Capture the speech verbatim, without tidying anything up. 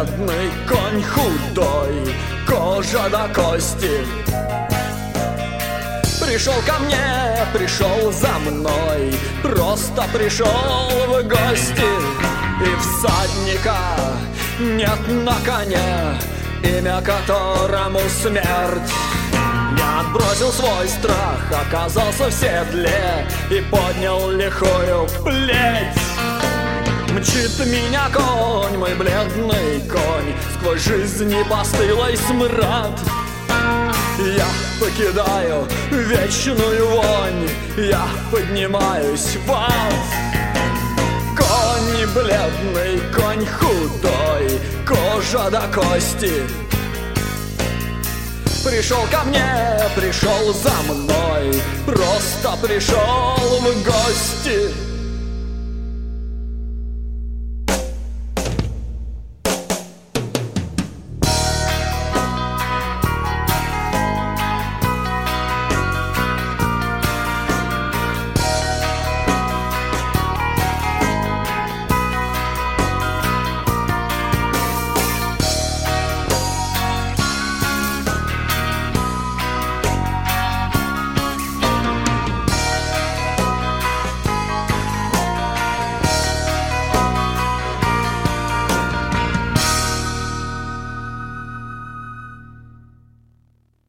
бледный конь худой, кожа до кости. Пришел ко мне, пришел за мной, просто пришел в гости. И всадника нет на коне, имя которому смерть. Я отбросил свой страх, оказался в седле и поднял лихую плеть. Мчит меня конь, мой бледный конь, сквозь жизнь постылый смрад. Я покидаю вечную вонь, я поднимаюсь в ад. Конь бледный, конь худой, кожа до кости. Пришел ко мне, пришел за мной, просто пришел в гости.